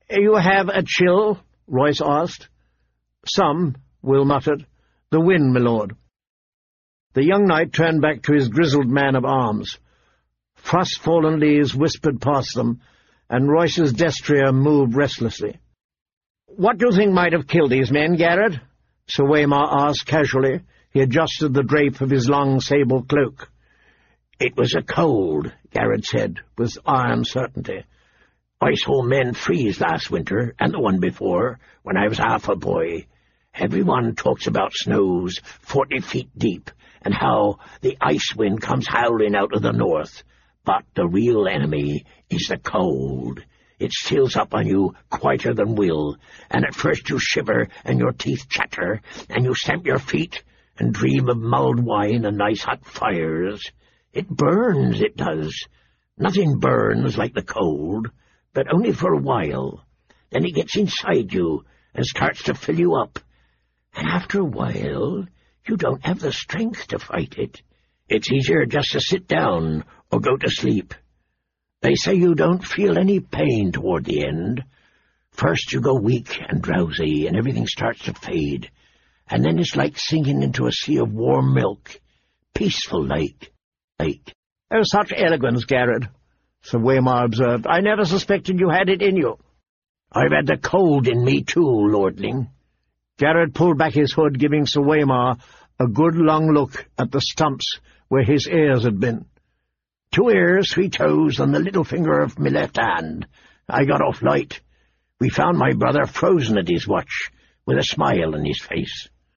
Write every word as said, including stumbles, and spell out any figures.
You have a chill? Royce asked. Some, Will muttered. The wind, my lord. The young knight turned back to his grizzled man-of-arms. Frost-fallen leaves whispered past them, and Royce's destrier moved restlessly. "What do you think might have killed these men, Garrett?" Sir Waymar asked casually. He adjusted the drape of his long sable cloak. "It was a cold," Garrett said, with iron certainty. "I saw men freeze last winter, and the one before, when I was half a boy. Everyone talks about snows forty feet deep, and how the ice wind comes howling out of the north. But the real enemy is the cold. It steals up on you quieter than will, and at first you shiver and your teeth chatter, and you stamp your feet and dream of mulled wine and nice hot fires. It burns, it does. Nothing burns like the cold, but only for a while. Then it gets inside you and starts to fill you up. And after a while, you don't have the strength to fight it. It's easier just to sit down or go to sleep. They say you don't feel any pain toward the end. First you go weak and drowsy, and everything starts to fade. And then it's like sinking into a sea of warm milk. Peaceful like. like. Oh, such elegance, Garrett, Sir Waymar observed. I never suspected you had it in you. I've had the cold in me too, lordling. Garrett pulled back his hood, giving Sir Waymar a good long look at the stumps where his ears had been. Two ears, three toes, and the little finger of my left hand. I got off light. We found my brother frozen at his watch, with a smile on his face.